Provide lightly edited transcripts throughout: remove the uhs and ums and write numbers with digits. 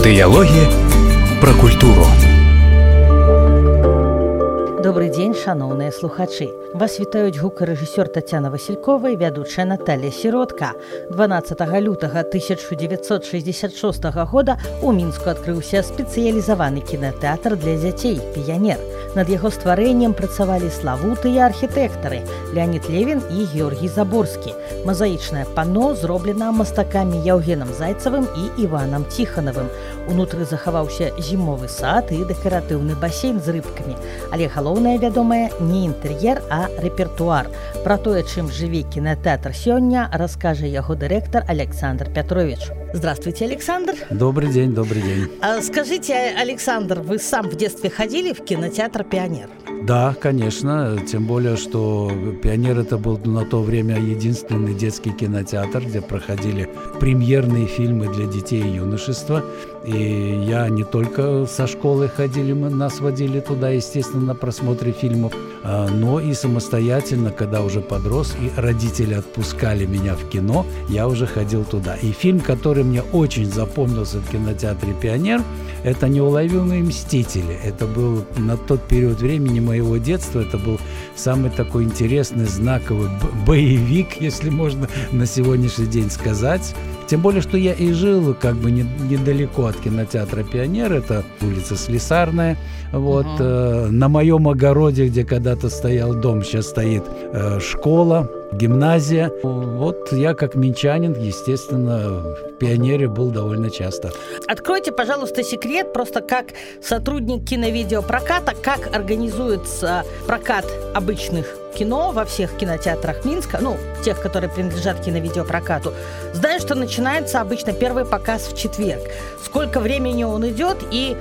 Дыялогі пра культуру. Добрый дзень, шаноўныя слухачы. Вас вітаюць гукарэжысёр Тацяна Васількова і вядучая Наталья Сіротка. 12 лютага 1966 года у Мінску адкрыўся спецыялізаваны кінатэатр для дзяцей «Піянер». Над яго стварэннем працавалі славутыя архітэктары Леонід Левін і Георгій Заборскі. Мазаічнае панно зроблена мастакамі Яўгенам Зайцавым і Іванам Ціханавым. Унутры захаваўся зімовы сад і дэкаратыўны басейн з рыбкамі. Але галоўнае, вядомае, не інтэр'ер, а рэпертуар. Пра тое, чым жыве кінатэатр сёння, раскажа яго дырэктар Александр Петрович. Здравствуйте, Александр. Добрый день, добрый день. Скажите, Александр, вы сам в детстве ходили в кинотеатр «Пионер»? Да, конечно, тем более, что «Пионер» это был на то время единственный детский кинотеатр, где проходили премьерные фильмы для детей и юношества. И я не только со школы ходили, нас водили туда, естественно, на просмотре фильмов, но и самостоятельно, когда уже подрос, и родители отпускали меня в кино, я уже ходил туда. И фильм, который мне очень запомнился в кинотеатре «Пионер», это «Неуловимые мстители». Это был на тот период времени моего детства, это был самый такой интересный, знаковый боевик, если можно на сегодняшний день сказать. Тем более, что я и жил как бы недалеко от кинотеатра «Пионер», это улица Слесарная. Вот, на моем огороде, где когда-то стоял дом, сейчас стоит школа, гимназия. Вот я как минчанин, естественно, в «Пионере» был довольно часто. Откройте, пожалуйста, секрет, просто как сотрудник киновидеопроката, как организуется прокат обычных кино во всех кинотеатрах Минска, тех, которые принадлежат киновидеопрокату. Знаю, что начинается обычно первый показ в четверг. Сколько времени он идет, и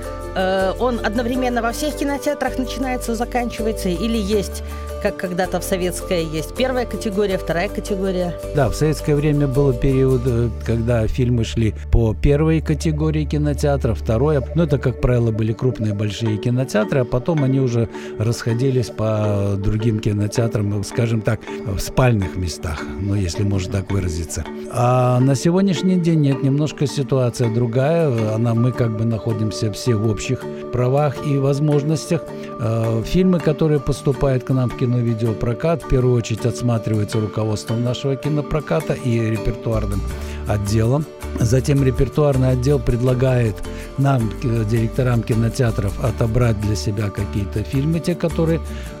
он одновременно во всех кинотеатрах начинается, заканчивается, или есть, как когда-то в советское, есть первая категория, вторая категория? Да, в советское время был период, когда фильмы шли по первой категории кинотеатра, второй, это, как правило, были крупные большие кинотеатры, а потом они уже расходились по другим кинотеатрам, скажем так, в спальных местах, если можно так выразиться. А на сегодняшний день нет, немножко ситуация другая, мы как бы находимся все в общих правах и возможностях. Фильмы, которые поступают к нам в киновидеопрокат, в первую очередь отсматриваются руководством нашего кинопроката и репертуарным отделом. Затем репертуарный отдел предлагает нам, директорам кинотеатров, отобрать для себя какие-то фильмы, те, которые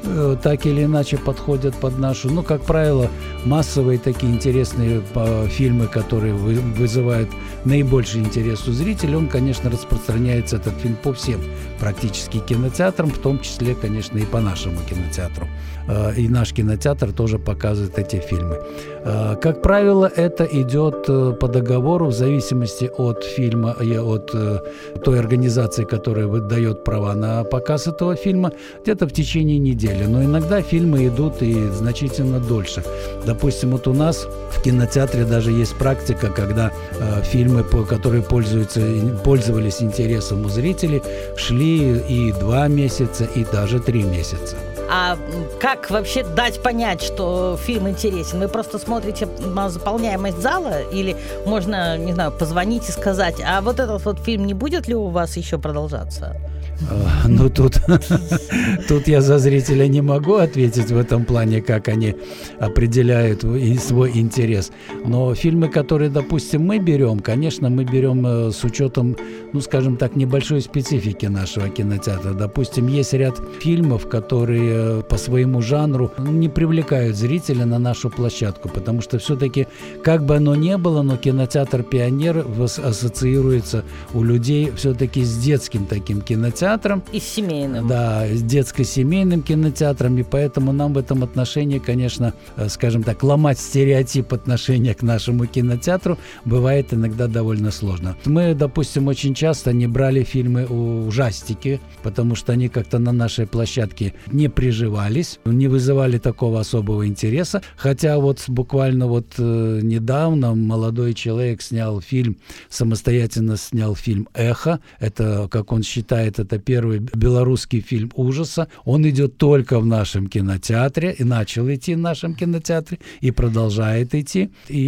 так или иначе подходят под нашу. Как правило, массовые такие интересные фильмы, которые вызывают наибольший интерес у зрителей, он, конечно, распространяется, этот фильм, по всем практически кинотеатрам, в том числе, конечно, и по нашему кинотеатру. И наш кинотеатр тоже показывает эти фильмы. Как правило, это идет по договору в зависимости от фильма и от той организации, которая выдает права на показ этого фильма, где-то в течение недели. Но иногда фильмы идут и значительно дольше. Допустим, у нас в кинотеатре даже есть практика, когда фильмы, которые пользовались интересом у зрителей, шли и 2 месяца, и даже 3 месяца. А как вообще дать понять, что фильм интересен? Вы просто смотрите на заполняемость зала, или можно, не знаю, позвонить и сказать, а вот этот фильм не будет ли у вас еще продолжаться? Тут я за зрителя не могу ответить в этом плане, как они определяют свой интерес. Но фильмы, которые, допустим, мы берем, конечно, мы берем с учетом, скажем так, небольшой специфики нашего кинотеатра. Допустим, есть ряд фильмов, которые по своему жанру не привлекают зрителя на нашу площадку, потому что все-таки, как бы оно ни было, но кинотеатр «Пионер» ассоциируется у людей все-таки с детским таким кинотеатром. И с семейным. Да, с детско-семейным кинотеатром, и поэтому нам в этом отношении, конечно, скажем так, ломать стереотип отношения к нашему кинотеатру бывает иногда довольно сложно. Мы, допустим, очень часто не брали фильмы ужастики, потому что они как-то на нашей площадке не приживались, не вызывали такого особого интереса, хотя буквально недавно молодой человек самостоятельно снял фильм «Эхо», это, как он считает, это первый белорусский фильм ужаса. Он идет только в нашем кинотеатре, и начал идти в нашем кинотеатре, и продолжает идти,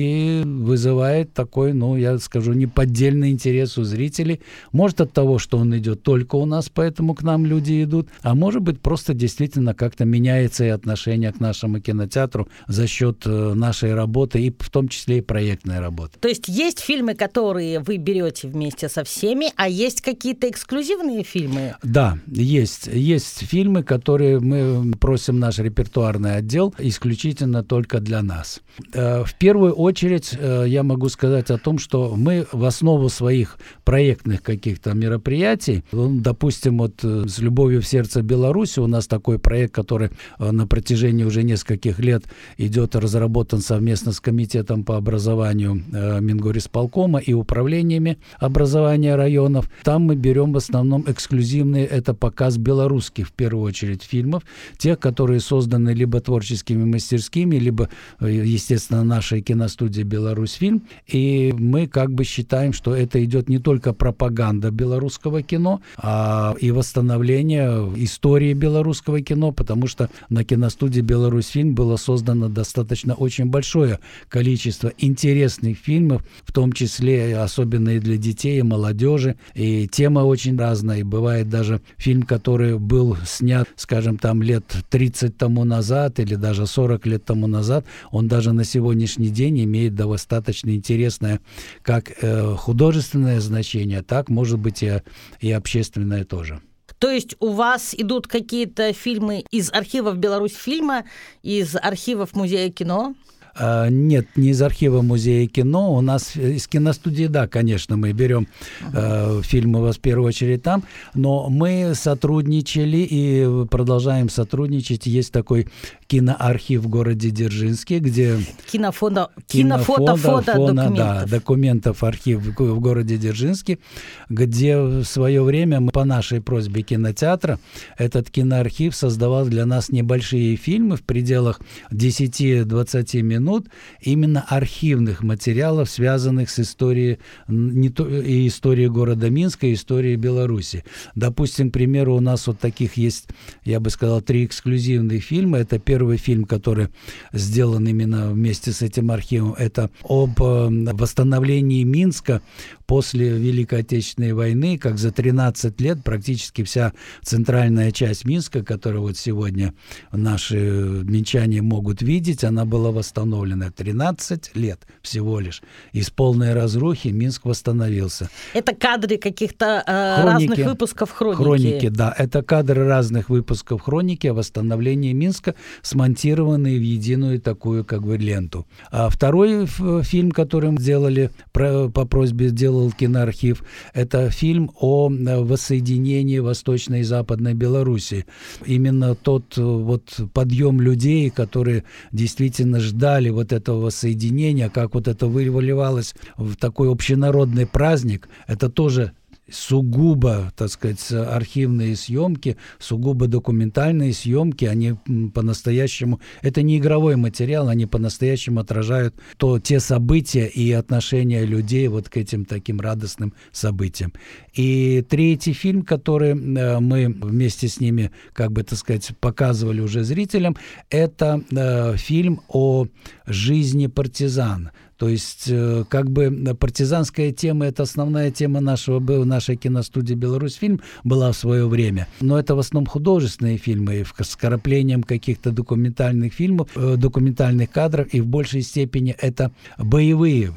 и вызывает такой, я скажу, неподдельный интерес у зрителей. Может, от того, что он идет только у нас, поэтому к нам люди идут, а может быть, просто действительно как-то меняется и отношение к нашему кинотеатру за счет нашей работы, и в том числе и проектной работы. То есть есть фильмы, которые вы берете вместе со всеми, а есть какие-то эксклюзивные фильмы? Да, есть фильмы, которые мы просим наш репертуарный отдел исключительно только для нас. В первую очередь я могу сказать о том, что мы в основу своих проектных каких-то мероприятий, допустим, с «Любовью в сердце Беларуси» у нас такой проект, который на протяжении уже нескольких лет идет, разработан совместно с Комитетом по образованию Мингорисполкома и управлениями образования районов. Там мы берем в основном эксклюзивные, это показ белорусских, в первую очередь, фильмов, тех, которые созданы либо творческими мастерскими, либо, естественно, нашей киностудией «Беларусьфильм». И мы считаем, что это идет не только пропаганда белорусского кино, а и восстановление истории белорусского кино, потому что на киностудии «Беларусьфильм» было создано достаточно очень большое количество интересных фильмов, в том числе особенно и для детей, и молодежи. И тема очень разная. И бывает даже фильм, который был снят, скажем, лет 30 тому назад или даже 40 лет тому назад, он даже на сегодняшний день имеет достаточно интересное как художественное значение, так, может быть, и общественное тоже. То есть у вас идут какие-то фильмы из архивов «Беларусьфильма», из архивов Музея кино? Нет, не из архива Музея кино. У нас из киностудии, да, конечно, мы берем фильмы в первую очередь там, но мы сотрудничали и продолжаем сотрудничать. Есть такой киноархив в городе Дзержинске, где... Документов архив в городе Дзержинске, где в свое время мы, по нашей просьбе кинотеатра, этот киноархив создавал для нас небольшие фильмы в пределах 10-20 минут, именно архивных материалов, связанных с историей, и историей города Минска, и историей Беларуси. Допустим, к примеру, у нас таких есть, я бы сказал, 3 эксклюзивных фильма. Это первый фильм, который сделан именно вместе с этим архивом. Это об восстановлении Минска после Великой Отечественной войны, как за 13 лет практически вся центральная часть Минска, которую сегодня наши минчане могут видеть, она была восстановлена. 13 лет всего лишь. Из полной разрухи Минск восстановился. Это кадры каких-то разных выпусков «Хроники». Хроники, да. Это кадры разных выпусков «Хроники» о восстановлении Минска, смонтированные в единую такую ленту. А второй фильм, который мы сделали, по просьбе сделал киноархив, это фильм о воссоединении Восточной и Западной Беларуси. Именно тот подъем людей, которые действительно ждали этого воссоединения, как это выливалось в такой общенародный праздник, это тоже сугубо, архивные съемки, сугубо документальные съемки, они по-настоящему, это не игровой материал, они по-настоящему отражают те события и отношения людей к этим таким радостным событиям. И третий фильм, который мы вместе с ними, показывали уже зрителям, это фильм о жизни партизан. То есть, партизанская тема – это основная тема нашей киностудии «Беларусьфильм» была в свое время. Но это в основном художественные фильмы с вкраплением каких-то документальных фильмов, документальных кадров, и в большей степени это боевые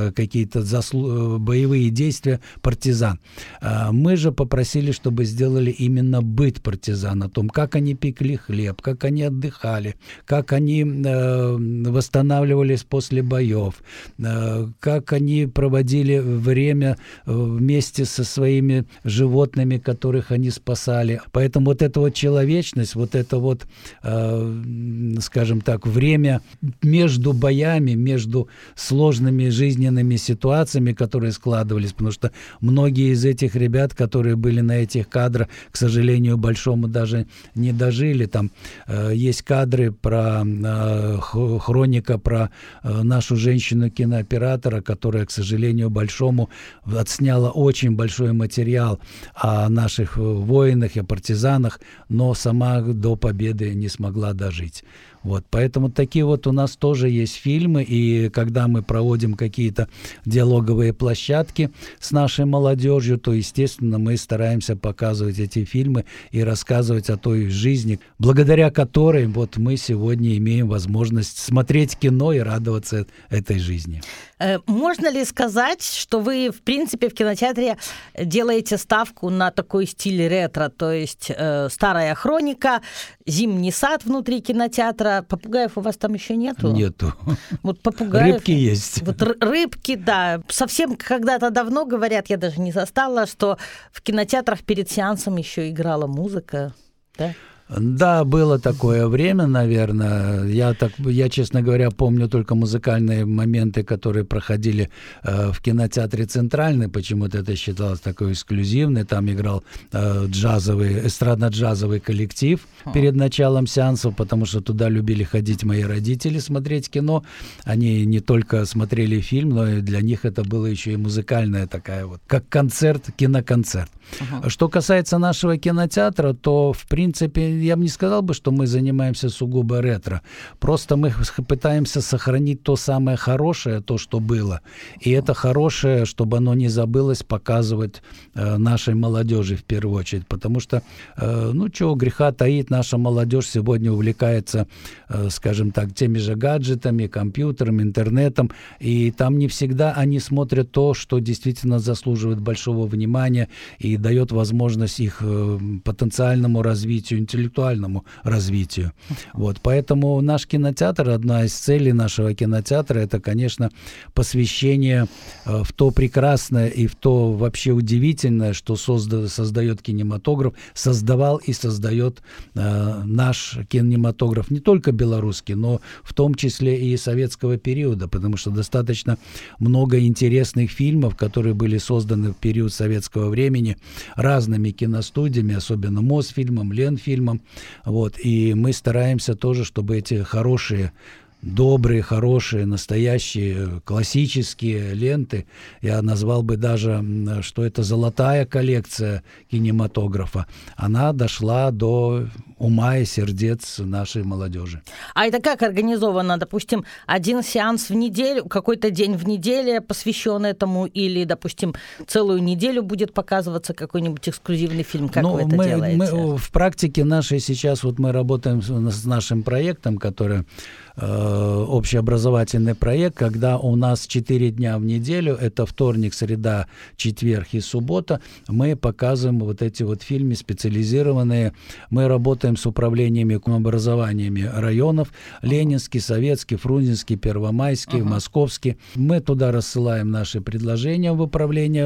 боевые действия партизан. Мы же попросили, чтобы сделали именно быт партизан, о том, как они пекли хлеб, как они отдыхали, как они восстанавливались после боев, как они проводили время вместе со своими животными, которых они спасали. Поэтому эта человечность, скажем так, время между боями, между сложными жизненными ситуациями, которые складывались, потому что многие из этих ребят, которые были на этих кадрах, к сожалению, большому даже не дожили. Там есть кадры хроника про нашу женщину женщину кинооператора, которая, к сожалению, большому отсняла очень большой материал о наших воинах и партизанах, но сама до победы не смогла дожить. Вот, поэтому такие вот у нас тоже есть фильмы, и когда мы проводим какие-то диалоговые площадки с нашей молодежью, то, естественно, мы стараемся показывать эти фильмы и рассказывать о той жизни, благодаря которой вот мы сегодня имеем возможность смотреть кино и радоваться этой жизни. Можно ли сказать, что вы, в принципе, в кинотеатре делаете ставку на такой стиль ретро, то есть старая хроника, зимний сад внутри кинотеатра? Попугаев у вас там еще нету? Нету. Вот попугаев... Рыбки есть. Вот рыбки, да. Совсем когда-то давно, говорят, я даже не застала, что в кинотеатрах перед сеансом еще играла музыка, да? Да, было такое время, наверное. Я, честно говоря, помню только музыкальные моменты, которые проходили в кинотеатре «Центральный». Почему-то это считалось такой эксклюзивный. Там играл эстрадно-джазовый коллектив перед началом сеансов, потому что туда любили ходить мои родители смотреть кино. Они не только смотрели фильм, но и для них это было еще и музыкальная такая вот, как концерт, киноконцерт. Что касается нашего кинотеатра, то, в принципе, я бы не сказал бы, что мы занимаемся сугубо ретро. Просто мы пытаемся сохранить то самое хорошее, то, что было. И это хорошее, чтобы оно не забылось, показывать нашей молодежи в первую очередь. Потому что, чего греха таить, наша молодежь сегодня увлекается, скажем так, теми же гаджетами, компьютером, интернетом. И там не всегда они смотрят то, что действительно заслуживает большого внимания и дает возможность их потенциальному развитию, интеллектуальному развитию. Вот. Поэтому наш кинотеатр, одна из целей нашего кинотеатра, это, конечно, посвящение в то прекрасное и в то вообще удивительное, что создает кинематограф, создавал и создает наш кинематограф, не только белорусский, но в том числе и советского периода, потому что достаточно много интересных фильмов, которые были созданы в период советского времени разными киностудиями, особенно Мосфильмом, Ленфильмом. Вот. И мы стараемся тоже, чтобы эти хорошие, добрые, хорошие, настоящие, классические ленты, я назвал бы даже, что это золотая коллекция кинематографа, она дошла до ума и сердец нашей молодежи. А это как организовано? Допустим, один сеанс в неделю, какой-то день в неделю посвящен этому, или, допустим, целую неделю будет показываться какой-нибудь эксклюзивный фильм? Как вы это делаете? Мы в практике нашей сейчас, вот мы работаем с нашим проектом, который общеобразовательный проект, когда у нас 4 дня в неделю, это вторник, среда, четверг и суббота, мы показываем вот эти вот фильмы специализированные. Мы работаем с управлениями образованиями районов: Ленинский, Советский, Фрунзенский, Первомайский, Московский. Мы туда рассылаем наши предложения в управление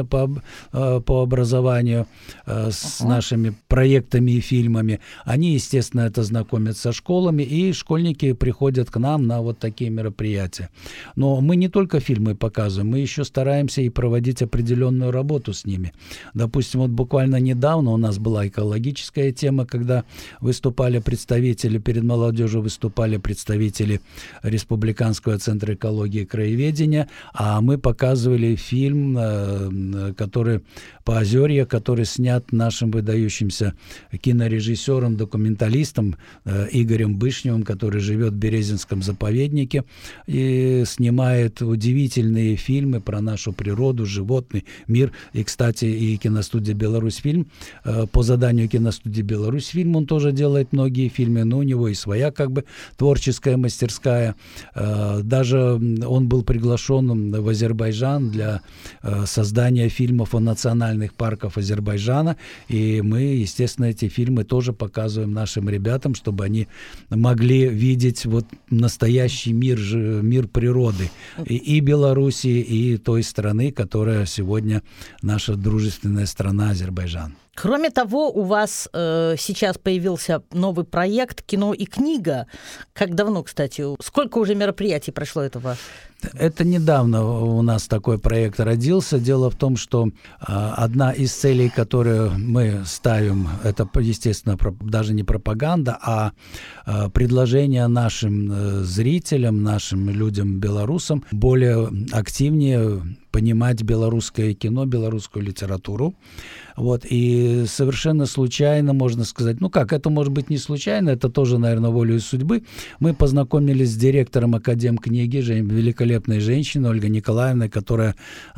по образованию с нашими проектами и фильмами. Они, естественно, это знакомят со школами, и школьники приходят к нам на вот такие мероприятия. Но мы не только фильмы показываем, мы еще стараемся и проводить определенную работу с ними. Допустим, вот буквально недавно у нас была экологическая тема, когда выступали представители, перед молодежью выступали представители Республиканского центра экологии и краеведения, а мы показывали фильм, который «Поозерье», который снят нашим выдающимся кинорежиссером, документалистом Игорем Бышневым, который живет в Березинском заповеднике и снимает удивительные фильмы про нашу природу, животный мир. И, кстати, и киностудия «Беларусьфильм», по заданию киностудии «Беларусьфильм» он тоже делает многие фильмы, но у него и своя как бы творческая мастерская. Даже он был приглашен в Азербайджан для создания фильмов о национальных парках Азербайджана, и мы, естественно, эти фильмы тоже показываем нашим ребятам, чтобы они могли видеть вот настоящий мир природы и Белоруссии, и той страны, которая сегодня наша дружественная страна Азербайджан. Кроме того, у вас сейчас появился новый проект «Кино и книга». Как давно, кстати? Сколько уже мероприятий прошло этого? Это недавно у нас такой проект родился. Дело в том, что одна из целей, которую мы ставим, это, естественно, даже не пропаганда, а предложение нашим зрителям, нашим людям, белорусам более активнее понимать белорусское кино, белорусскую литературу. Вот. И совершенно случайно, можно сказать, это может быть не случайно, это тоже, наверное, волею судьбы. Мы познакомились с директором Академкниги, великолепной женщиной Ольгой Николаевной, которая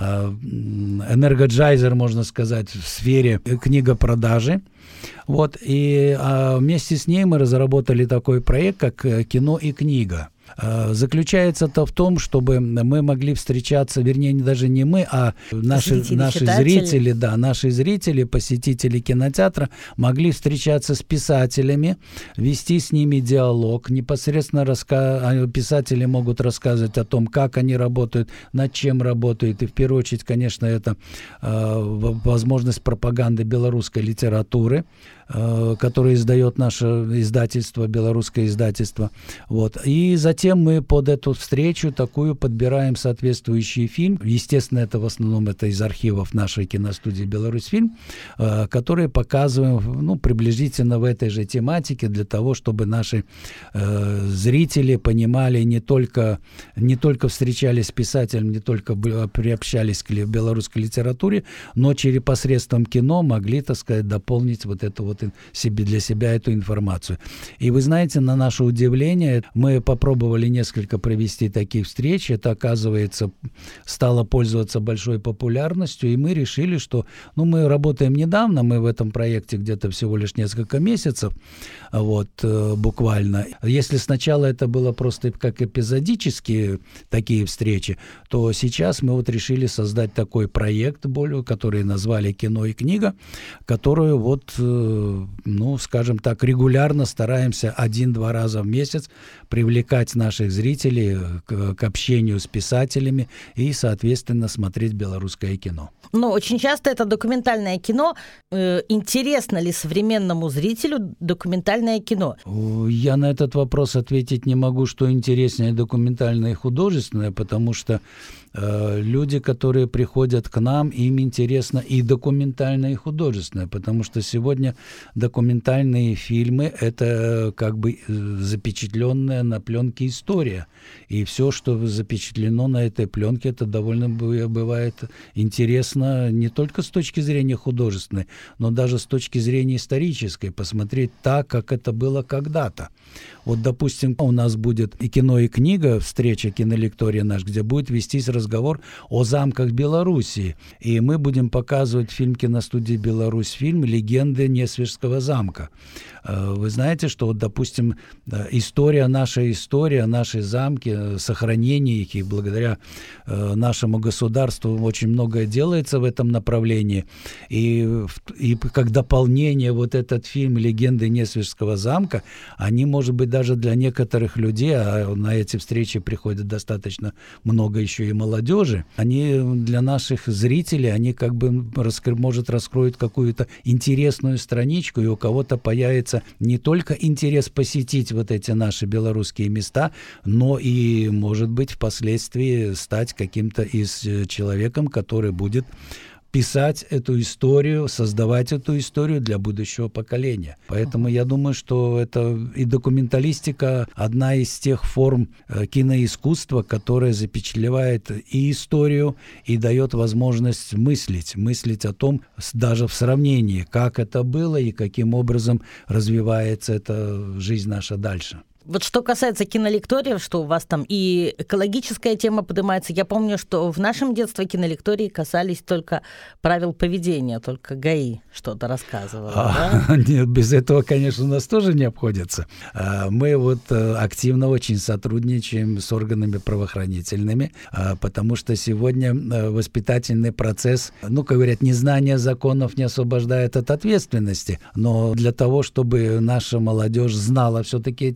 энергоджайзер, можно сказать, в сфере книгопродажи. Вот. И вместе с ней мы разработали такой проект, как «Кино и книга». Заключается это в том, чтобы мы могли встречаться, вернее, даже не мы, а наши зрители, наши зрители, посетители кинотеатра могли встречаться с писателями, вести с ними диалог, непосредственно писатели могут рассказывать о том, как они работают, над чем работают, и в первую очередь, конечно, это возможность пропаганды белорусской литературы, которое издает наше издательство, белорусское издательство. Вот. И затем мы под эту встречу такую подбираем соответствующий фильм. Естественно, это в основном из архивов нашей киностудии «Беларусьфильм», которые показываем приблизительно в этой же тематике для того, чтобы наши зрители понимали, не только встречались с писателем, не только приобщались к белорусской литературе, но через посредством кино могли, так сказать, дополнить для себя эту информацию. И вы знаете, на наше удивление, мы попробовали несколько провести таких встреч, это, оказывается, стало пользоваться большой популярностью, и мы решили, что мы работаем недавно, мы в этом проекте где-то всего лишь несколько месяцев, буквально. Если сначала это было просто как эпизодические такие встречи, то сейчас мы решили создать такой проект, который назвали «Кино и книга», которую скажем так, регулярно стараемся 1-2 раза в месяц привлекать наших зрителей к общению с писателями и, соответственно, смотреть белорусское кино. Но очень часто это документальное кино. Интересно ли современному зрителю документальное кино? Я на этот вопрос ответить не могу, что интереснее документальное и художественное, потому что люди, которые приходят к нам, им интересно и документальное, и художественное, потому что сегодня документальные фильмы – это как бы запечатленная на пленке история. И все, что запечатлено на этой пленке, это довольно бывает интересно не только с точки зрения художественной, но даже с точки зрения исторической, посмотреть так, как это было когда-то. Допустим, у нас будет и кино, и книга, встреча кинолектория наш, где будет вестись разговор о замках Белоруссии. И мы будем показывать фильм киностудии «Беларусьфильм» «Легенды Несвежского замка». Вы знаете, что, допустим, наши замки, сохранение их, и благодаря нашему государству очень многое делается в этом направлении. И как дополнение этот фильм «Легенды Несвежского замка», они, может быть, даже для некоторых людей, а на эти встречи приходит достаточно много еще и молодежи, они для наших зрителей, они как бы, может, раскроют какую-то интересную страничку, и у кого-то появится не только интерес посетить эти наши белорусские места, но и, может быть, впоследствии стать каким-то человеком, который будет писать эту историю, создавать эту историю для будущего поколения. Поэтому я думаю, что это и документалистика одна из тех форм киноискусства, которая запечатлевает и историю, и дает возможность мыслить о том, даже в сравнении, как это было и каким образом развивается эта жизнь наша дальше. Что касается кинолекториев, что у вас там и экологическая тема поднимается, я помню, что в нашем детстве кинолектории касались только правил поведения, только ГАИ что-то рассказывало. Да? Нет, без этого, конечно, у нас тоже не обходится. Мы активно очень сотрудничаем с органами правоохранительными, потому что сегодня воспитательный процесс, как говорят, незнание законов не освобождает от ответственности, но для того, чтобы наша молодежь знала все-таки эти законы,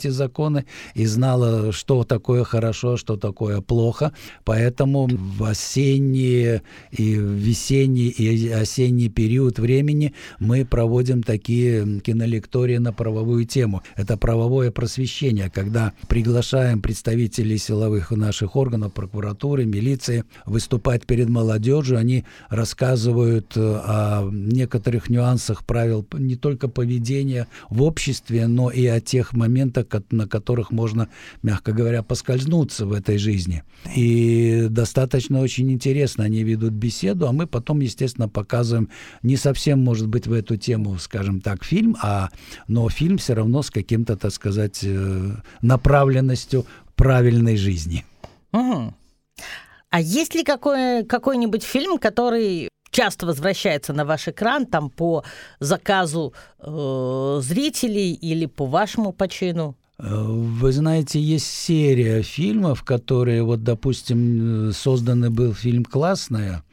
законы и знала, что такое хорошо, что такое плохо. Поэтому в осенний, и весенний, и осенний период времени мы проводим такие кинолектории на правовую тему. Это правовое просвещение, когда приглашаем представителей силовых наших органов, прокуратуры, милиции, выступать перед молодежью. Они рассказывают о некоторых нюансах правил не только поведения в обществе, но и о тех моментах, на которых можно, мягко говоря, поскользнуться в этой жизни. И достаточно очень интересно они ведут беседу, а мы потом, естественно, показываем не совсем, может быть, в эту тему, скажем так, фильм, но фильм все равно с каким-то, так сказать, направленностью правильной жизни. Угу. А есть ли какой-нибудь фильм, который часто возвращается на ваш экран там по заказу зрителей или по вашему почину? Вы знаете, есть серия фильмов, которые, вот, допустим, созданный был фильм «Классная»,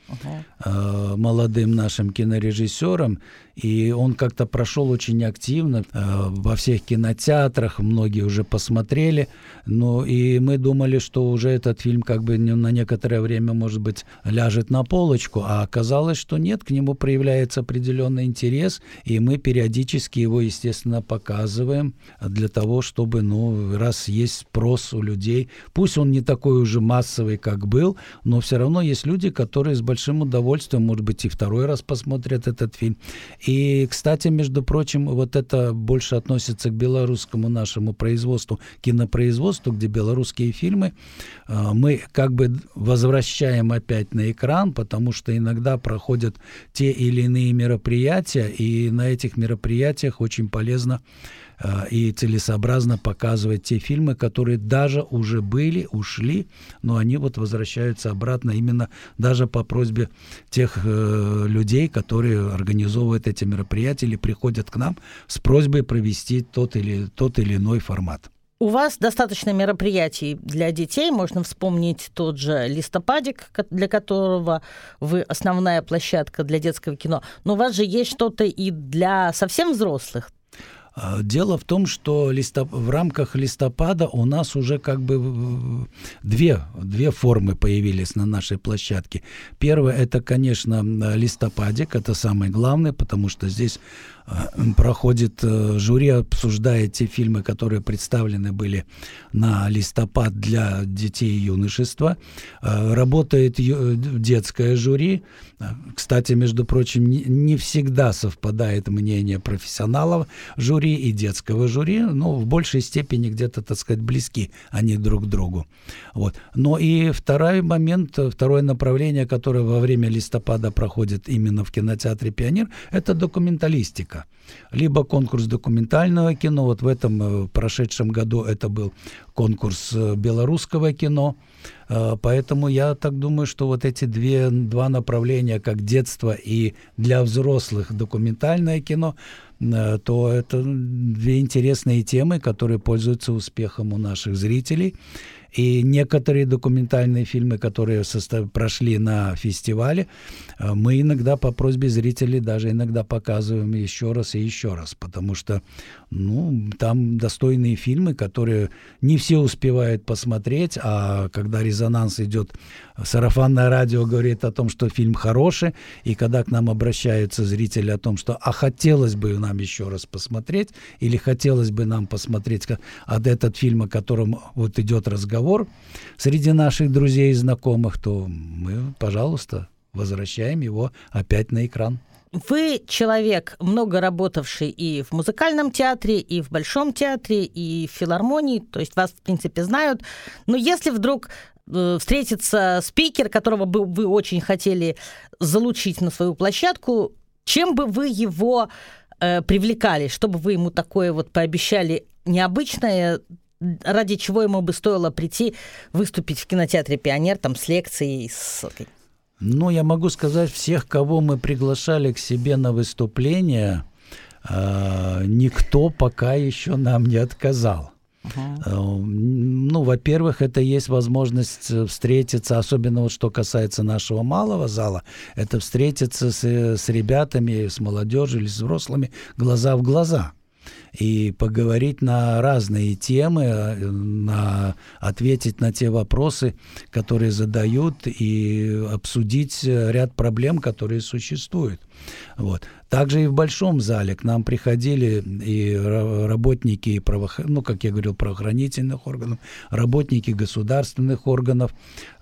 молодым нашим кинорежиссером, и он как-то прошел очень активно во всех кинотеатрах, многие уже посмотрели, но и мы думали, что уже этот фильм как бы на некоторое время, может быть, ляжет на полочку, а оказалось, что нет, к нему проявляется определенный интерес, и мы периодически его, естественно, показываем для того, чтобы, раз есть спрос у людей, пусть он не такой уже массовый, как был, но все равно есть люди, которые с большим удовольствием, может быть, и второй раз посмотрят этот фильм. И, кстати, между прочим, вот это больше относится к белорусскому нашему производству, кинопроизводству, где белорусские фильмы мы как бы возвращаем опять на экран, потому что иногда проходят те или иные мероприятия, и на этих мероприятиях очень полезно и целесообразно показывать те фильмы, которые даже уже были, ушли, но они вот возвращаются обратно именно даже по просьбе тех людей, которые организовывают эти мероприятия или приходят к нам с просьбой провести тот или иной формат. У вас достаточно мероприятий для детей. Можно вспомнить тот же «Листопадик», для которого вы основная площадка для детского кино. Но у вас же есть что-то и для совсем взрослых. Дело в том, что в рамках листопада у нас уже как бы две формы появились на нашей площадке. Первое, это, конечно, листопадик, это самый главный, потому что здесь проходит жюри, обсуждает те фильмы, которые представлены были на листопад для детей и юношества. Работает детское жюри. Кстати, между прочим, не всегда совпадает мнение профессионалов жюри и детского жюри, но в большей степени где-то, так сказать, близки они друг к другу. Вот. Но и второй момент, второе направление, которое во время листопада проходит именно в кинотеатре «Пионер», это документалистика. Либо конкурс документального кино, вот в этом прошедшем году это был конкурс белорусского кино, поэтому я так думаю, что вот эти два направления, как детство и для взрослых документальное кино, то это две интересные темы, которые пользуются успехом у наших зрителей. И некоторые документальные фильмы, которые прошли на фестивале, мы иногда по просьбе зрителей даже иногда показываем еще раз и еще раз, потому что там достойные фильмы, которые не все успевают посмотреть, а когда резонанс идет, сарафанное радио говорит о том, что фильм хороший, и когда к нам обращаются зрители о том, что хотелось бы нам еще раз посмотреть, или хотелось бы нам посмотреть этот фильм, о котором вот идет разговор, среди наших друзей и знакомых, то мы, пожалуйста, возвращаем его опять на экран. Вы человек, много работавший и в музыкальном театре, и в Большом театре, и в филармонии, то есть вас, в принципе, знают. Но если вдруг встретится спикер, которого бы вы очень хотели залучить на свою площадку, чем бы вы его привлекали, чтобы вы ему такое вот пообещали необычное, ради чего ему бы стоило прийти выступить в кинотеатре «Пионер» там, с лекцией? Я могу сказать, всех, кого мы приглашали к себе на выступление, никто пока еще нам не отказал. Во-первых, это есть возможность встретиться, особенно вот что касается нашего малого зала, это встретиться с ребятами, с молодежью или с взрослыми глаза в глаза. и поговорить на разные темы, ответить на те вопросы, которые задают, и обсудить ряд проблем, которые существуют. Вот. Также и в большом зале к нам приходили и работники, как я говорил, правоохранительных органов, работники государственных органов,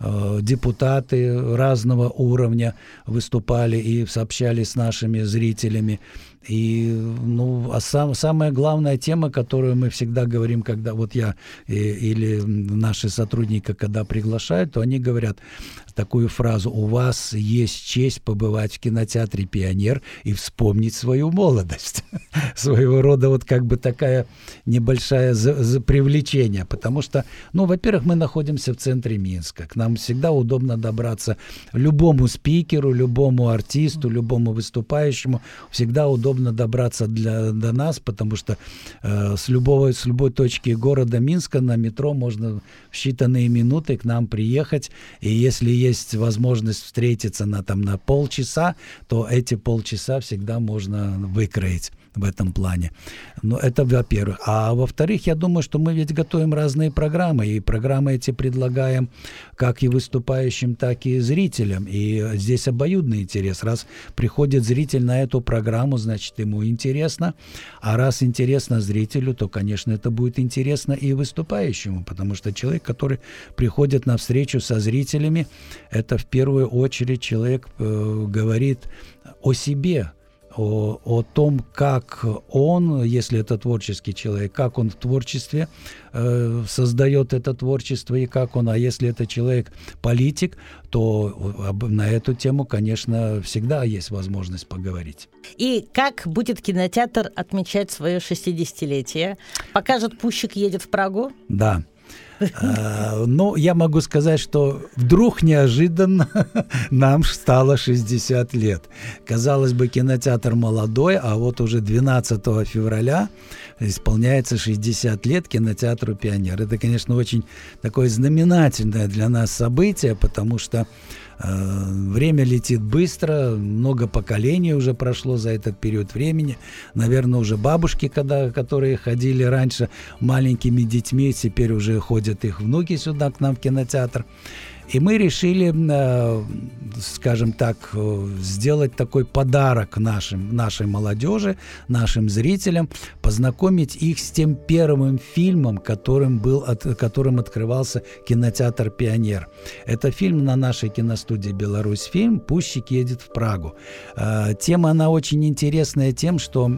депутаты разного уровня выступали и сообщались с нашими зрителями. И самая главная тема, которую мы всегда говорим, когда вот я или наши сотрудники, когда приглашают, то они говорят такую фразу: у вас есть честь побывать в кинотеатре «Пионер» и вспомнить свою молодость. Своего рода вот как бы такая небольшое привлечение, потому что, во-первых, мы находимся в центре Минска, к нам всегда удобно добраться любому спикеру, любому артисту, любому выступающему, всегда удобно добраться до нас, потому что с любой точки города Минска на метро можно в считанные минуты к нам приехать, и если есть возможность встретиться на полчаса, то эти полчаса всегда можно выкроить в этом плане. Но это во-первых. А во-вторых, я думаю, что мы ведь готовим разные программы, и программы эти предлагаем как и выступающим, так и зрителям. И здесь обоюдный интерес. Раз приходит зритель на эту программу, значит, ему интересно. А раз интересно зрителю, то, конечно, это будет интересно и выступающему, потому что человек, который приходит на встречу со зрителями, это в первую очередь человек говорит о себе, о том, как он, если это творческий человек, как он в творчестве создает это творчество и как он, а если это человек-политик, то на эту тему, конечно, всегда есть возможность поговорить. И как будет кинотеатр отмечать свое 60-летие? Покажет «Пущик едет в Прагу»? Да. Я могу сказать, что вдруг неожиданно нам стало 60 лет. Казалось бы, кинотеатр молодой, а вот уже 12 февраля исполняется 60 лет кинотеатру «Пионер». Это, конечно, очень такое знаменательное для нас событие, потому что время летит быстро, много поколений уже прошло за этот период времени. Наверное, уже бабушки, которые ходили раньше маленькими детьми, теперь уже ходят их внуки сюда к нам в кинотеатр. И мы решили, скажем так, сделать такой подарок нашей молодежи, нашим зрителям, познакомить их с тем первым фильмом, которым открывался кинотеатр «Пионер». Это фильм на нашей киностудии «Беларусьфильм» «Пущик едет в Прагу». Тема, она очень интересная тем, что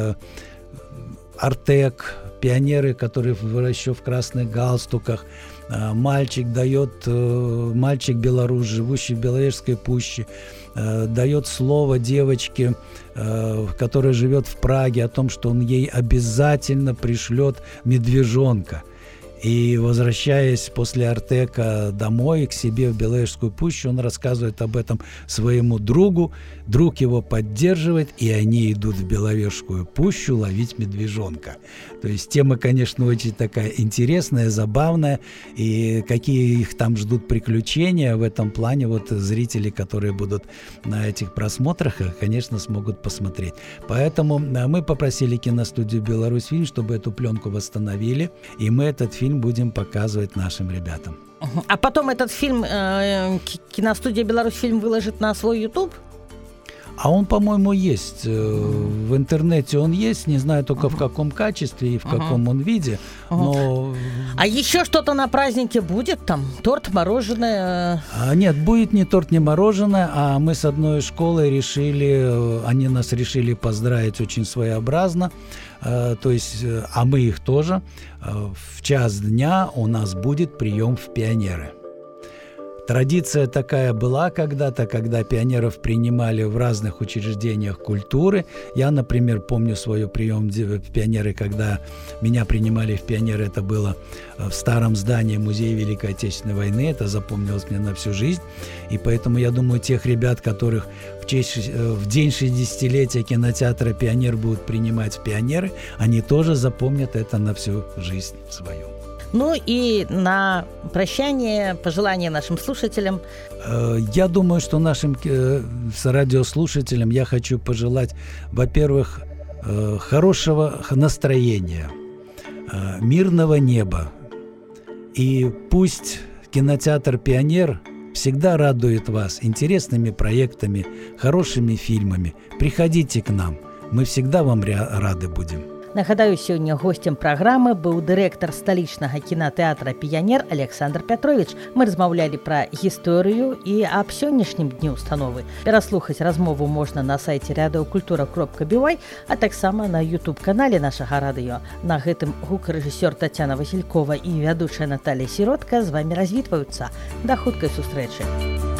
Артек, пионеры, которые еще в красных галстуках, мальчик белорус, живущий в Беловежской пуще, дает слово девочке, которая живет в Праге, о том, что он ей обязательно пришлет медвежонка. И, возвращаясь после Артека домой, к себе в Беловежскую пущу, он рассказывает об этом своему другу. Друг его поддерживает, и они идут в Беловежскую пущу ловить медвежонка. То есть тема, конечно, очень такая интересная, забавная. И какие их там ждут приключения в этом плане, вот зрители, которые будут на этих просмотрах, конечно, смогут посмотреть. Поэтому мы попросили киностудию «Беларусьфильм», чтобы эту пленку восстановили, и мы этот фильм будем показывать нашим ребятам. А потом этот фильм киностудия «Беларусьфильм» выложит на свой YouTube? А он, по-моему, есть. В интернете он есть, не знаю только в каком качестве и в каком он виде. Но... А еще что-то на празднике будет? Там торт, мороженое? Нет, будет не торт, не мороженое, а мы с одной школой они нас решили поздравить очень своеобразно. То есть, а мы их тоже. В час дня у нас будет прием в «Пионеры». Традиция такая была когда-то, когда пионеров принимали в разных учреждениях культуры. Я, например, помню свой прием в «Пионеры», когда меня принимали в «Пионеры». Это было в старом здании Музея Великой Отечественной войны. Это запомнилось мне на всю жизнь. И поэтому, я думаю, тех ребят, которых в день 60-летия кинотеатра «Пионер» будут принимать в «Пионеры», они тоже запомнят это на всю жизнь свою. Ну и на прощание, пожелания нашим слушателям. Я думаю, что нашим радиослушателям я хочу пожелать, во-первых, хорошего настроения, мирного неба. И пусть кинотеатр «Пионер» всегда радует вас интересными проектами, хорошими фильмами. Приходите к нам, мы всегда вам рады будем. Нагадаю, сёння гостем праграмы быў дырэктар сталічнага кінатэатра «Піянер» Александр Пятрович. Мы размаўлялі пра гісторыю і аб сённяшнім дні установы. Пераслухаць размову можна на сайце радыёкультура.бівай, а таксама на YouTube-канале нашага радыё. На гэтым гукарэжысёр Тацяна Васількова і вядучая Наталія Сіротка з вамі развітваюцца. Да хуткай сустрэчы.